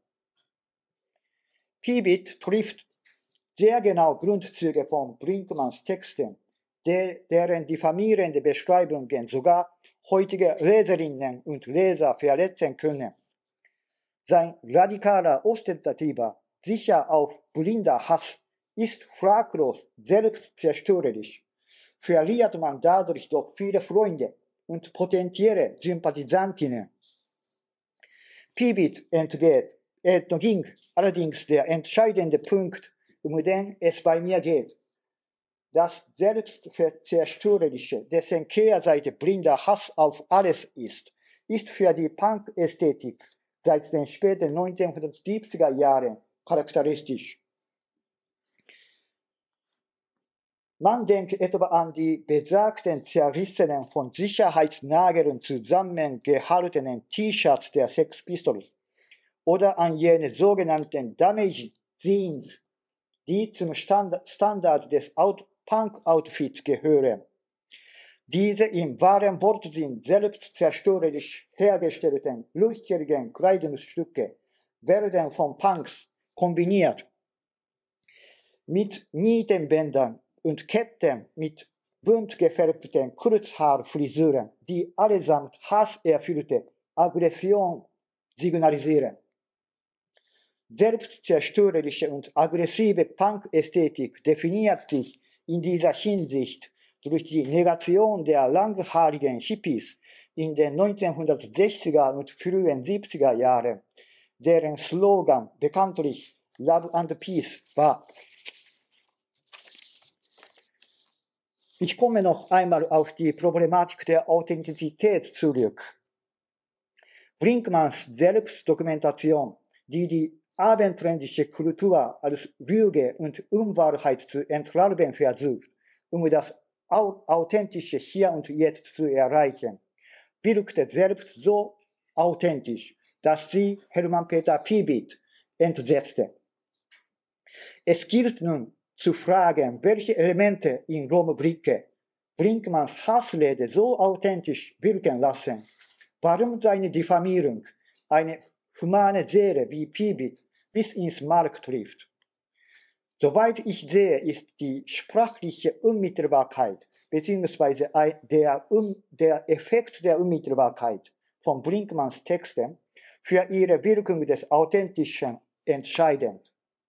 [SPEAKER 1] Pivit trifft sehr genau Grundzüge von Brinkmanns Texten, deren diffamierende Beschreibungen sogar heutige Leserinnen und Leser verletzen können. Sein radikaler, ostentativer, sicher auf blinder Hass ist fraglos selbstzerstörerisch. Verliert man dadurch doch viele Freunde und potenzielle Sympathisantinnen. Pivit entging allerdings der entscheidende Punkt, um den es bei mir geht. Das Selbstzerstörerische, dessen Kehrseite blinder Hass auf alles ist für die Punk-Ästhetik seit den späten 1970er Jahren charakteristisch. Man denkt etwa an die besagten zerrissenen, von Sicherheitsnageln zusammengehaltenen T-Shirts der Sex Pistols oder an jene sogenannten Damaged Jeans, die zum Standard des Punk-Outfits gehören. Diese im wahren Wortsinn selbstzerstörerisch hergestellten, löcherigen Kleidungsstücke werden von Punks kombiniert mit Nietenbändern und Ketten mit bunt gefärbten Kurzhaarfrisuren, die allesamt hasserfüllte Aggression signalisieren. Selbstzerstörerische und aggressive Punk-Ästhetik definiert sich in dieser Hinsicht durch die Negation der langhaarigen Hippies in den 1960er und frühen 70er Jahren, deren Slogan bekanntlich Love and Peace war. Ich komme noch einmal auf die Problematik der Authentizität zurück. Brinkmanns Selbstdokumentation, die abendländische Kultur als Lüge und Unwahrheit zu entlarven versucht, das Authentische Hier und Jetzt zu erreichen, wirkte selbst so authentisch, dass sie Hermann Peter Pivit entsetzte. Es gilt nun zu fragen, welche Elemente in Rom-Blicke Brinkmanns Hassrede so authentisch wirken lassen, warum seine Diffamierung eine humane Seele wie Pivit bis ins Mark trifft. Soweit ich sehe, ist die sprachliche Unmittelbarkeit bzw. der Effekt der Unmittelbarkeit von Brinkmanns Texten für ihre Wirkung des Authentischen entscheidend.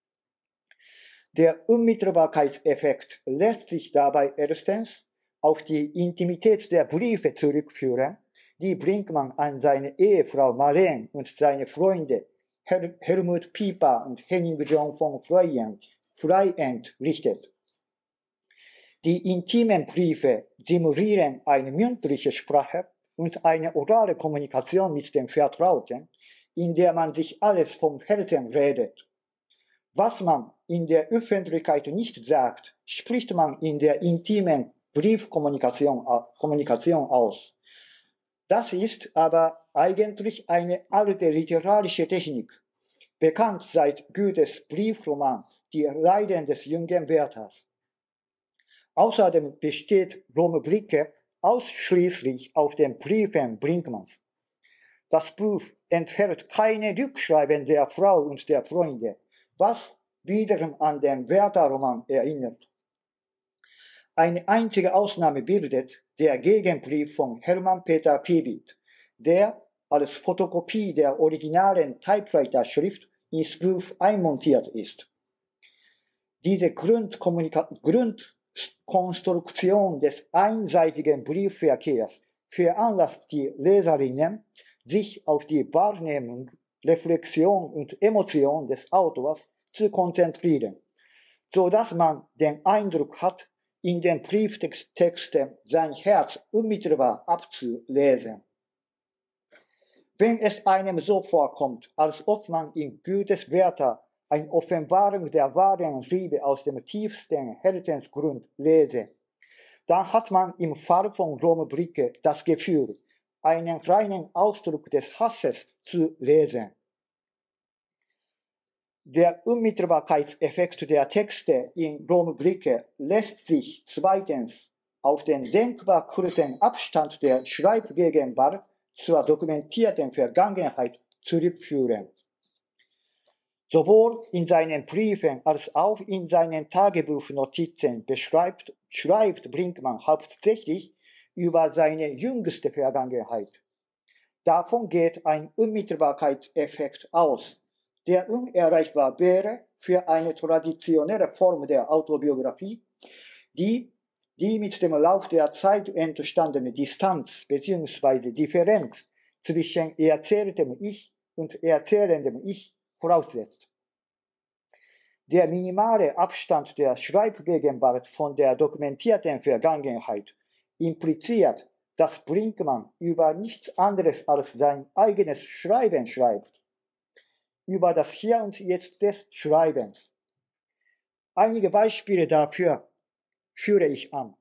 [SPEAKER 1] Der Unmittelbarkeitseffekt lässt sich dabei erstens auf die Intimität der Briefe zurückführen, die Brinkmann an seine Ehefrau Marlene und seine Freunde Helmut Pieper und Henning John von Freiend richtet. Die intimen Briefe simulieren eine mündliche Sprache und eine orale Kommunikation mit dem Vertrauten, in der man sich alles vom Herzen redet. Was man in der Öffentlichkeit nicht sagt, spricht man in der intimen Briefkommunikation aus. Das ist aber eigentlich eine alte literarische Technik, bekannt seit Goethes Briefroman Die Leiden des jungen Werthers. Außerdem besteht Rom-Blicke ausschließlich auf den Briefen Brinkmanns. Das Buch enthält keine Rückschreiben der Frau und der Freunde, was wiederum an den Werther-Roman erinnert. Eine einzige Ausnahme bildet der Gegenbrief von Hermann Peter Pivit, der als Fotokopie der originalen Typewriter-Schrift ins Buch einmontiert ist. Diese Grundkonstruktion des einseitigen Briefverkehrs veranlasst die Leserinnen, sich auf die Wahrnehmung, Reflexion und Emotion des Autors zu konzentrieren, so dass man den Eindruck hat, in den Brieftexten sein Herz unmittelbar abzulesen. Wenn es einem so vorkommt, als ob man in Goethes Werther eine Offenbarung der wahren Liebe aus dem tiefsten Herzensgrund lese, dann hat man im Fall von Rom-Blicke das Gefühl, einen reinen Ausdruck des Hasses zu lesen. Der Unmittelbarkeitseffekt der Texte in Rom-Blicke lässt sich zweitens auf den denkbar kurzen Abstand der Schreibgegenwart zur dokumentierten Vergangenheit zurückführen. Sowohl in seinen Briefen als auch in seinen Tagebuchnotizen schreibt Brinkmann hauptsächlich über seine jüngste Vergangenheit. Davon geht ein Unmittelbarkeitseffekt aus, der unerreichbar wäre für eine traditionelle Form der Autobiografie, die mit dem Lauf der Zeit entstandene Distanz bzw. Differenz zwischen erzähltem Ich und erzählendem Ich voraussetzt. Der minimale Abstand der Schreibgegenwart von der dokumentierten Vergangenheit impliziert, dass Brinkmann über nichts anderes als sein eigenes Schreiben schreibt, über das Hier und Jetzt des Schreibens. Einige Beispiele dafür führe ich an.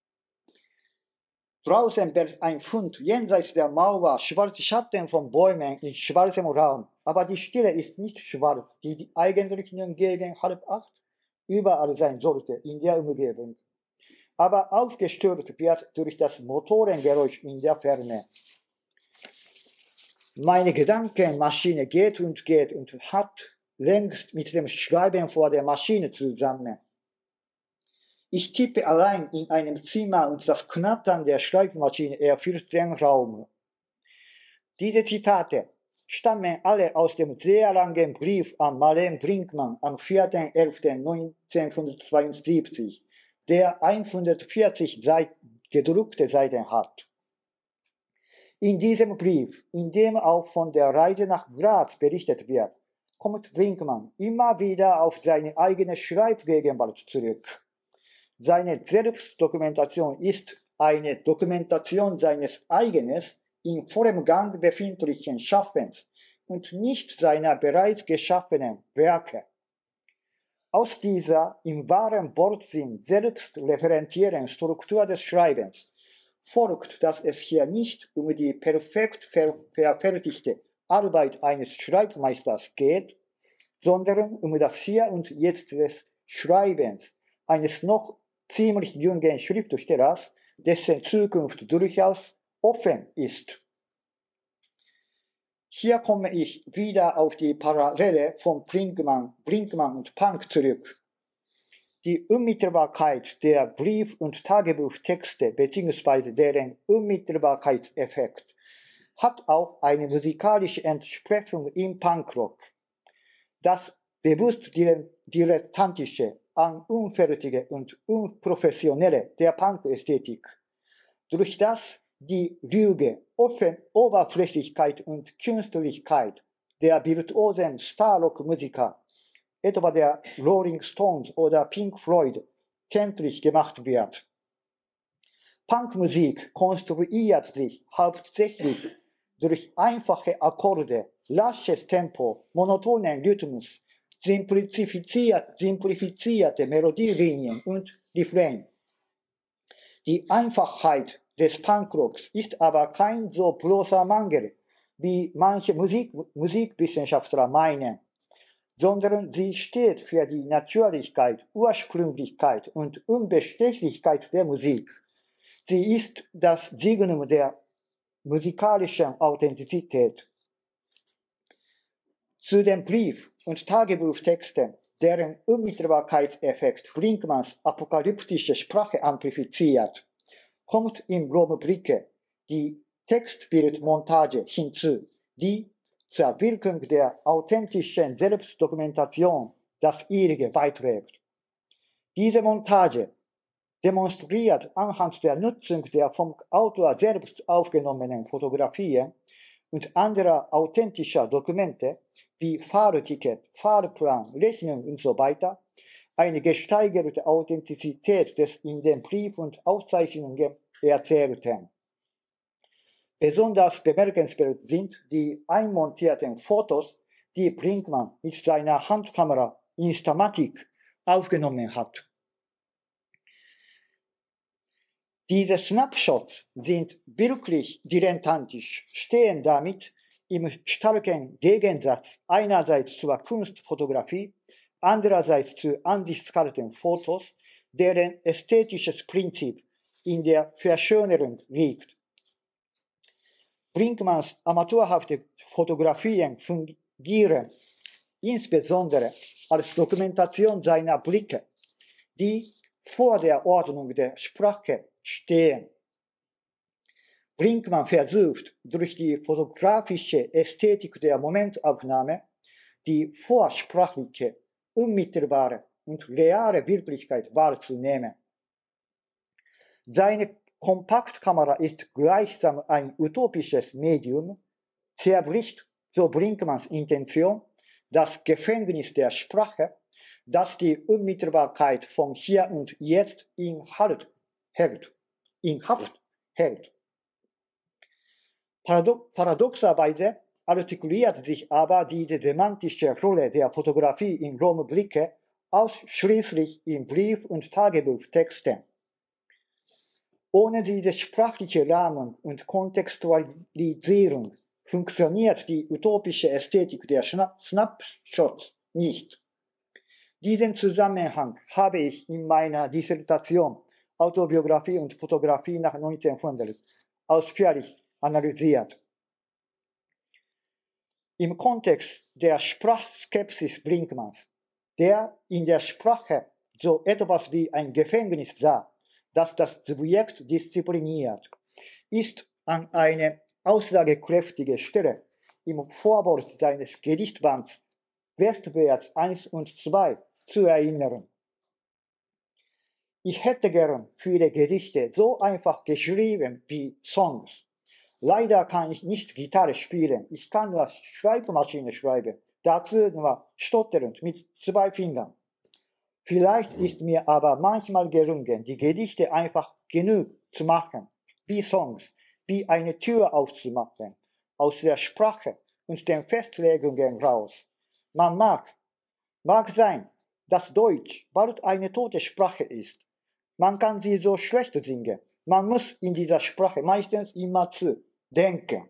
[SPEAKER 1] Draußen wird ein Fund jenseits der Mauer, schwarze Schatten von Bäumen in schwarzem Raum, aber die Stille ist nicht schwarz, die eigentlich nur gegen 7:30 überall sein sollte in der Umgebung, aber aufgestört wird durch das Motorengeräusch in der Ferne. Meine Gedankenmaschine geht und hat längst mit dem Schreiben vor der Maschine zusammen. Ich tippe allein in einem Zimmer und das Knattern der Schreibmaschine erfüllt den Raum. Diese Zitate stammen alle aus dem sehr langen Brief an Marlene Brinkmann am 4.11.1972, der 140 gedruckte Seiten hat. In diesem Brief, in dem auch von der Reise nach Graz berichtet wird, kommt Brinkmann immer wieder auf seine eigene Schreibgegenwart zurück. Seine Selbstdokumentation ist eine Dokumentation seines eigenen, in vollem Gang befindlichen Schaffens und nicht seiner bereits geschaffenen Werke. Aus dieser im wahren Wortsinn selbstreferenziellen Struktur des Schreibens folgt, dass es hier nicht um die perfekt verfertigte Arbeit eines Schreibmeisters geht, sondern um das Hier und Jetzt des Schreibens eines noch ziemlich jungen Schriftstellers, dessen Zukunft durchaus offen ist. Hier komme ich wieder auf die Parallele von Brinkmann und Punk zurück. Die Unmittelbarkeit der Brief- und Tagebuchtexte bzw. deren Unmittelbarkeitseffekt hat auch eine musikalische Entsprechung im Punkrock. Das bewusst dilettantische, unfertige und unprofessionelle der Punk-Ästhetik, durch das die Lüge, Oberflächlichkeit und Künstlichkeit der virtuosen Starrock-Musiker, etwa der Rolling Stones oder Pink Floyd, kenntlich gemacht wird. Punkmusik konstruiert sich hauptsächlich durch einfache Akkorde, rasches Tempo, monotonen Rhythmus, simplifizierte Melodielinien und Refrain. Die Einfachheit des Punkrocks ist aber kein so großer Mangel, wie manche Musikwissenschaftler meinen, sondern sie steht für die Natürlichkeit, Ursprünglichkeit und Unbestechlichkeit der Musik. Sie ist das Signum der musikalischen Authentizität. Zu den Brief- und Tagebuchtexten, deren Unmittelbarkeitseffekt Brinkmanns apokalyptische Sprache amplifiziert, kommt im Romeblicke die Textbildmontage hinzu, die zur Wirkung der authentischen Selbstdokumentation das ihrige beiträgt. Diese Montage demonstriert anhand der Nutzung der vom Autor selbst aufgenommenen Fotografien und anderer authentischer Dokumente wie Fahrticket, Fahrplan, Rechnung usw. Eine gesteigerte Authentizität des in den Brief- und Aufzeichnungen Erzählten. Besonders bemerkenswert sind die einmontierten Fotos, die Brinkmann mit seiner Handkamera Instamatic aufgenommen hat. Diese Snapshots sind wirklich dilettantisch, stehen damit im starken Gegensatz einerseits zur Kunstfotografie, andererseits zu ansichtskalten Fotos, deren ästhetisches Prinzip in der Verschönerung liegt. Brinkmanns amateurhafte Fotografien fungieren insbesondere als Dokumentation seiner Blicke, die vor der Ordnung der Sprache stehen. Brinkmann versucht, durch die fotografische Ästhetik der Momentaufnahme die vorsprachliche, unmittelbare und reale Wirklichkeit wahrzunehmen. Seine Kompaktkamera ist gleichsam ein utopisches Medium, zerbricht, so Brinkmanns Intention, das Gefängnis der Sprache, das die Unmittelbarkeit von Hier und Jetzt in Haft hält. Paradoxerweise artikuliert sich aber diese semantische Rolle der Fotografie im Romeblicke ausschließlich in Brief- und Tagebuchtexten. Ohne diese sprachliche Rahmung und Kontextualisierung funktioniert die utopische Ästhetik der Snapshots nicht. Diesen Zusammenhang habe ich in meiner Dissertation Autobiografie und Fotografie nach 1900 ausführlich analysiert. Im Kontext der Sprachskepsis Brinkmanns, der in der Sprache so etwas wie ein Gefängnis sah, das das Subjekt diszipliniert, ist an eine aussagekräftige Stelle im Vorwort seines Gedichtbands Westwärts 1 und 2 zu erinnern. Ich hätte gern viele Gedichte so einfach geschrieben wie Songs. Leider kann ich nicht Gitarre spielen, ich kann nur Schreibmaschine schreiben, dazu nur stotternd mit 2 Fingern. Vielleicht ist mir aber manchmal gelungen, die Gedichte einfach genug zu machen, wie Songs, wie eine Tür aufzumachen, aus der Sprache und den Festlegungen raus. Mag sein, dass Deutsch bald eine tote Sprache ist. Man kann sie so schlecht singen. Man muss in dieser Sprache meistens immer zu denken.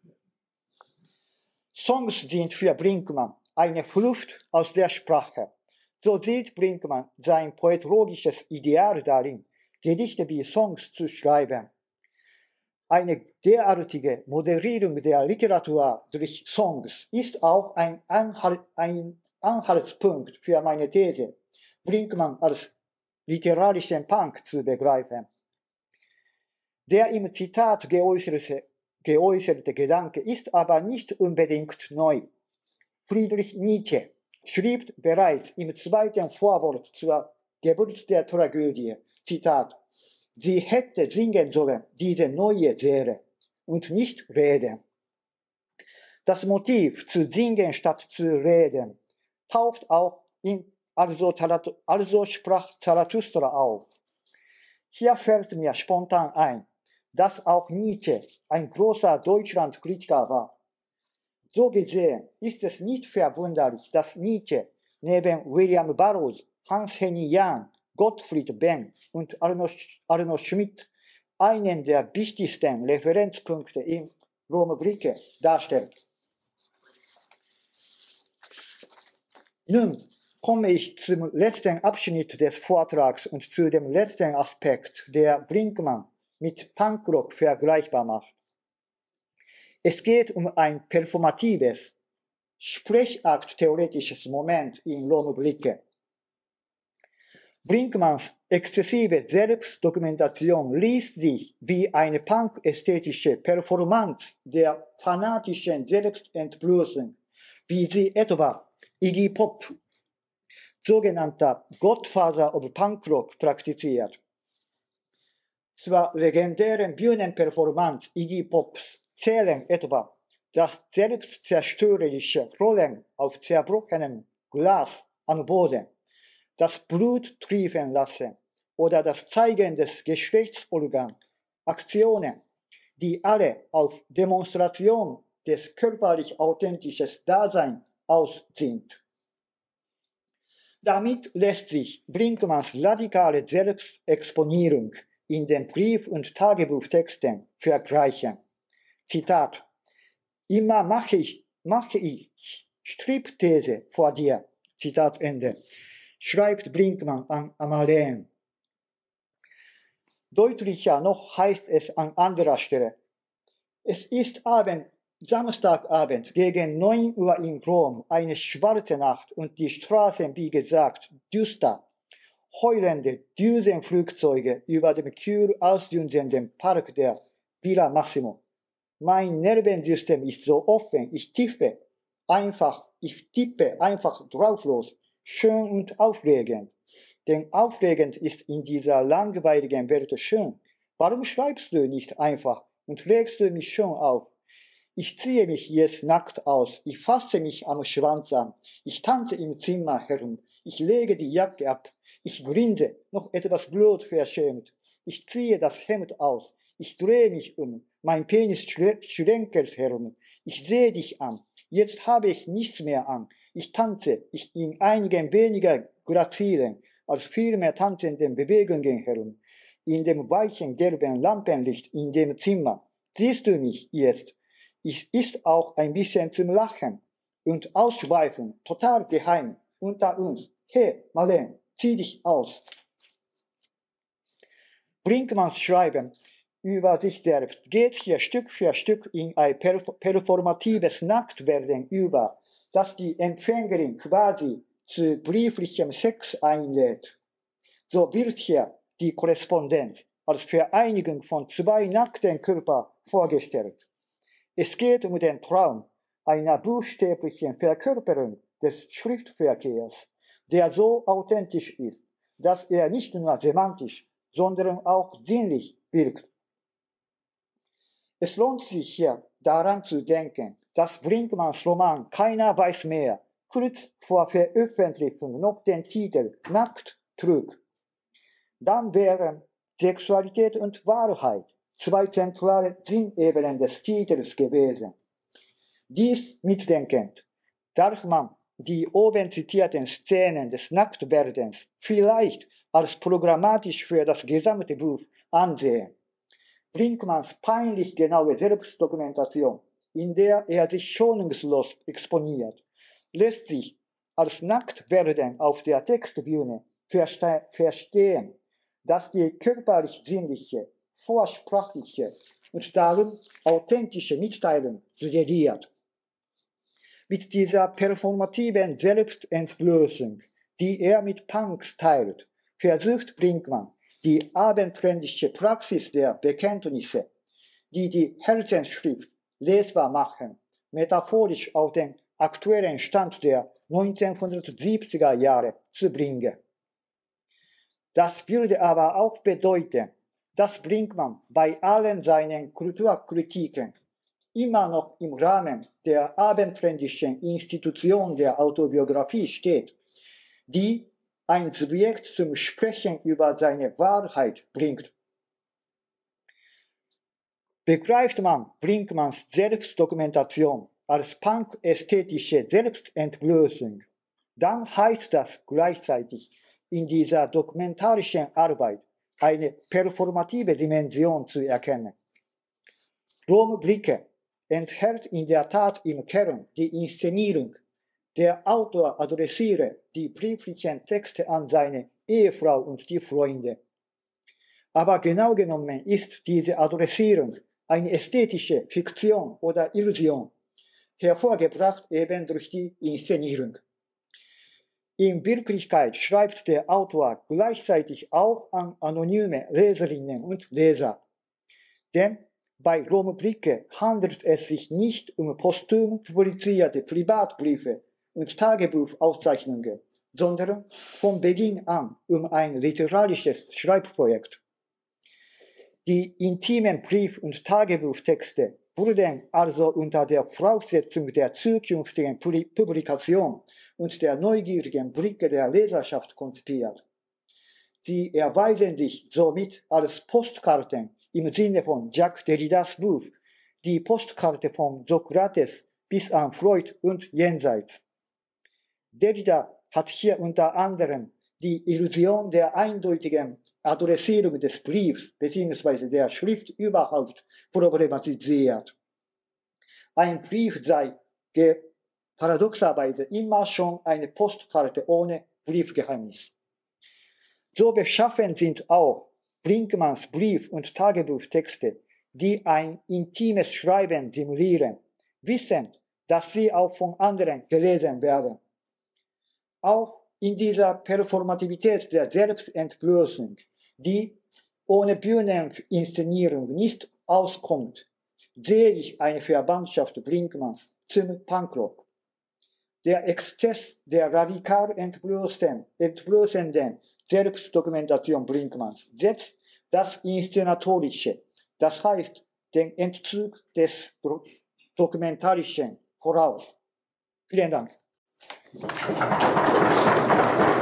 [SPEAKER 1] Songs sind für Brinkmann eine Flucht aus der Sprache. So sieht Brinkmann sein poetologisches Ideal darin, Gedichte wie Songs zu schreiben. Eine derartige Modellierung der Literatur durch Songs ist auch ein Anhaltspunkt für meine These, Brinkmann als literarischen Punk zu begreifen. Der im Zitat geäußerte Gedanke ist aber nicht unbedingt neu. Friedrich Nietzsche schrieb bereits im zweiten Vorwort zur Geburt der Tragödie, Zitat, sie hätte singen sollen, diese neue Seele, und nicht reden. Das Motiv zu singen statt zu reden taucht auch in Also sprach Zarathustra auf. Hier fällt mir spontan ein, dass auch Nietzsche ein großer Deutschlandkritiker war. So gesehen ist es nicht verwunderlich, dass Nietzsche neben William Burroughs, Hans-Henning Jahn, Gottfried Benn und Arno Schmidt einen der wichtigsten Referenzpunkte im Rom-Blicke darstellt. Nun komme ich zum letzten Abschnitt des Vortrags und zu dem letzten Aspekt, der Brinkmann mit Punkrock vergleichbar macht. Es geht um ein performatives, Sprechakt-theoretisches Moment in Rom-Blicke. Brinkmanns exzessive Selbstdokumentation liest sich wie eine punk-ästhetische Performance der fanatischen Selbstentblößung, wie sie etwa Iggy Pop, sogenannter Godfather of Punkrock, praktiziert. Zur legendären Bühnenperformance Iggy Pops zählen etwa das selbstzerstörerische Rollen auf zerbrochenem Glas am Boden, das Blut triefen lassen oder das Zeigen des Geschlechtsorgans, Aktionen, die alle auf Demonstration des körperlich authentischen Daseins aus sind. Damit lässt sich Brinkmanns radikale Selbstexponierung in den Brief- und Tagebuchtexten vergleichen. Zitat: Immer mache ich Stripthese vor dir. Zitat Ende. Schreibt Brinkmann an Amareen. Deutlicher noch heißt es an anderer Stelle: Es ist Samstagabend gegen 9 Uhr in Rom, eine schwarze Nacht und die Straßen, wie gesagt, düster. Heulende Düsenflugzeuge über dem kühl ausdünsenden Park der Villa Massimo. Mein Nervensystem ist so offen, ich tippe einfach drauf los. Schön und aufregend. Denn aufregend ist in dieser langweiligen Welt schön. Warum schreibst du nicht einfach und legst du mich schon auf? Ich ziehe mich jetzt nackt aus, ich fasse mich am Schwanz an, ich tanze im Zimmer herum, ich lege die Jacke ab, ich grinse, noch etwas blutverschämt, ich ziehe das Hemd aus, ich drehe mich um, mein Penis schränkelt herum, ich sehe dich an, jetzt habe ich nichts mehr an, ich tanze, in einigen weniger grazilen, als vielmehr tanzenden Bewegungen herum, in dem weichen gelben Lampenlicht in dem Zimmer. Siehst du mich jetzt? Ist auch ein bisschen zum Lachen und Ausschweifen, total geheim, unter uns. Hey, Marlene, zieh dich aus. Brinkmanns Schreiben über sich selbst geht hier Stück für Stück in ein performatives Nacktwerden über, das die Empfängerin quasi zu brieflichem Sex einlädt. So wird hier die Korrespondenz als Vereinigung von zwei nackten Körpern vorgestellt. Es geht um den Traum einer buchstäblichen Verkörperung des Schriftverkehrs, der so authentisch ist, dass er nicht nur semantisch, sondern auch sinnlich wirkt. Es lohnt sich hier daran zu denken, dass Brinkmanns Roman Keiner weiß mehr kurz vor Veröffentlichung noch den Titel Nackt trug. Dann wären Sexualität und Wahrheit zwei zentrale Sinnebenen des Titels gewesen. Dies mitdenkend darf man die oben zitierten Szenen des Nacktwerdens vielleicht als programmatisch für das gesamte Buch ansehen. Brinkmanns peinlich genaue Selbstdokumentation, in der er sich schonungslos exponiert, lässt sich als Nacktwerden auf der Textbühne verstehen, dass die körperlich-sinnliche, vorsprachliche und darum authentische Mitteilung suggeriert. Mit dieser performativen Selbstentblößung, die er mit Punks teilt, versucht Brinkmann, die abendländische Praxis der Bekenntnisse, die die Herzensschrift lesbar machen, metaphorisch auf den aktuellen Stand der 1970er Jahre zu bringen. Das würde aber auch bedeuten, dass Brinkmann bei allen seinen Kulturkritiken immer noch im Rahmen der abendländischen Institution der Autobiografie steht, die ein Subjekt zum Sprechen über seine Wahrheit bringt. Begreift man Brinkmanns Selbstdokumentation als punk-ästhetische Selbstentblößung, dann heißt das gleichzeitig in dieser dokumentarischen Arbeit eine performative Dimension zu erkennen. Rom-Blicke enthält in der Tat im Kern die Inszenierung. Der Autor adressiere die brieflichen Texte an seine Ehefrau und die Freunde. Aber genau genommen ist diese Adressierung eine ästhetische Fiktion oder Illusion, hervorgebracht eben durch die Inszenierung. In Wirklichkeit schreibt der Autor gleichzeitig auch an anonyme Leserinnen und Leser. Denn bei Rom-Blicke handelt es sich nicht um posthum publizierte Privatbriefe und Tagebuchaufzeichnungen, sondern von Beginn an um ein literarisches Schreibprojekt. Die intimen Brief- und Tagebuchtexte wurden also unter der Voraussetzung der zukünftigen Publikation und der neugierigen Blicke der Leserschaft konzipiert. Sie erweisen sich somit als Postkarten im Sinne von Jacques Derridas Buch, die Postkarte von Sokrates bis an Freud und jenseits. Derrida hat hier unter anderem die Illusion der eindeutigen Adressierung des Briefs bzw. der Schrift überhaupt problematisiert. Ein Brief sei paradoxerweise immer schon eine Postkarte ohne Briefgeheimnis. So beschaffen sind auch Brinkmanns Brief- und Tagebuchtexte, die ein intimes Schreiben simulieren, wissend, dass sie auch von anderen gelesen werden. Auch in dieser Performativität der Selbstentblößung, die ohne Bühneninszenierung nicht auskommt, sehe ich eine Verwandtschaft Brinkmanns zum Punkrock. Der Exzess der radikal entblößenden Selbstdokumentation Brinkmanns setzt das Inszenatorische, das heißt den Entzug des Dokumentarischen voraus. Vielen Dank.